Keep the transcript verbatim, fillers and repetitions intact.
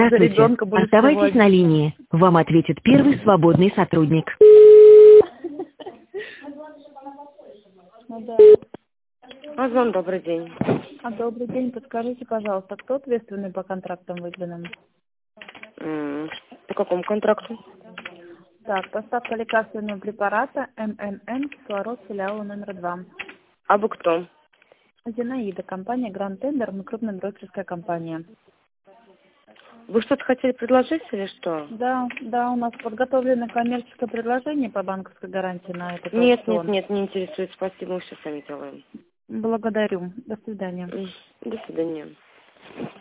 Здравствуйте. ребенка будет Оставайтесь сегодня. на линии. Вам ответит первый свободный сотрудник. Ну да. Озон, добрый день. А добрый день. Подскажите, пожалуйста, кто ответственный по контрактам выделенным? М, По какому контракту? Так, поставка лекарственного препарата эм эн эн, кислород, филиала номер два. А вы кто? Зинаида, компания Гранд Тендер, мы крупная брокерская компания. Вы что-то хотели предложить или что? Да, да, у нас подготовлено коммерческое предложение по банковской гарантии на этот Нет, аукцион. нет, нет, не интересует. Спасибо, мы все сами делаем. Благодарю. До свидания. М, До свидания.